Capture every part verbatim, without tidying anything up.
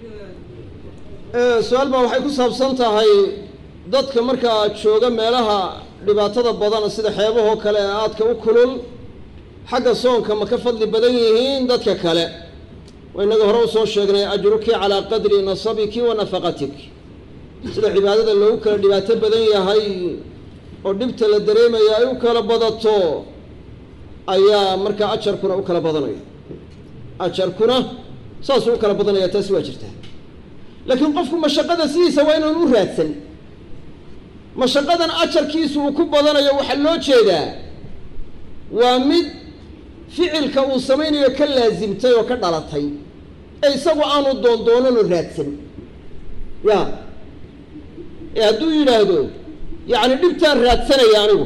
su-aal baa waxay ku saabsan tahay dadka markaa jooga meelaha dhibaatada badan sida xeebahoo kale ee aadka u kulul xagga soonka ma ka fadli badan yihiin dadka kale waa inaga hore usoo sheegnay ajruki calaa qadri nasabiki wa nafaqatik sida cibaadada loogu kala dhibaato badan yahay oo dhibta la dareemaya ay u kala badato ayaa markaa ajarkuna u kala badanaya ajarkuna saasuu u kala badanaya taasi waa jirtaa laakiin qofku mashaqada sidiisa waa inaan u raadsan mashaqadan ajarkiisu uu ku badanayo waxaa loo jeedaa waa mid ficilka uu samaynayo ka laasimtay oo ka dhalatay ee isagu aanu doondoonanoo raadsan ya ee hadduu yidhaahdo yacni dhibtaan raadsanaya anigu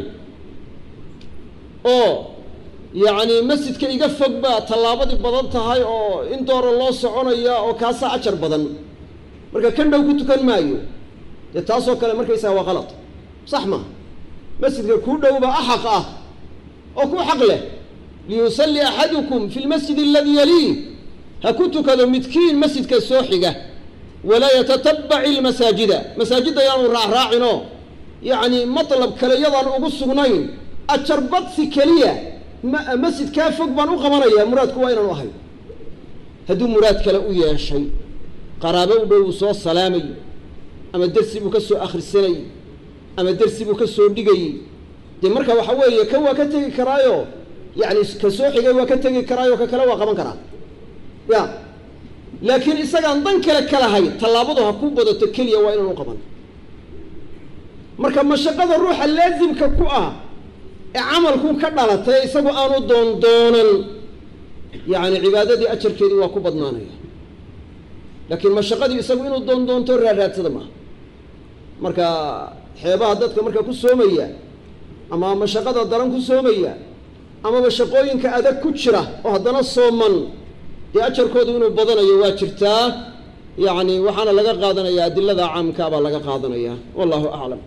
oo yacni masjidka iga fog baa tallaabadii badan tahay oo in doora loo soconaya oo kaasaa ajar badan marka kan dhow ku tukan maayo dee taasoo kale markaysaga waa qalad sax maha masjidka kuu dhowba axaq ah oo ku xaq leh liyusalli axadukum fi lmasjid aladii yaliih ha ku tukado midkiin masjidka soo xiga walaa yatatabaci ilmasaajida masaajidda yaanu raacraacinoo yacni matlab kale yadaan ugu sugnayn ajar badsi keliya ma masjid kaa fog baan u qabanayaa muraadku waa inaanu ahay hadduu muraad kale u yeeshay qaraabo u dhow uu soo salaamayo ama dersi buu ka soo akhrisanayey ama dersi buu ka soo dhigayey dee marka waxa weeye kan waa ka tegi karaayo yacni ka soo xigay waa ka tegi karaayo ka kale waa qaban karaa ya laakiin isagaan dan kale ka lahayn tallaabadu ha ku badato keliya waa inaan u qaban marka mashaqada ruuxa laasimka ku ah ee camalku ka dhalatay isagu aanu doondoonan yacni cibaadadii ajarkeedii waa ku badnaanaya laakiin mashaqadii isagu inuu doondoonto raaraadsada maaha marka xeebaha dadka marka ku soomaya ama mashaqada daran ku soomaya amaba shaqooyinka adag ku jira oo haddana sooman dee ajarkoodu inuu badanayo waa jirtaa yacni waxaana laga qaadanayaa adilada caamka baa laga qaadanaya wallahu aclam.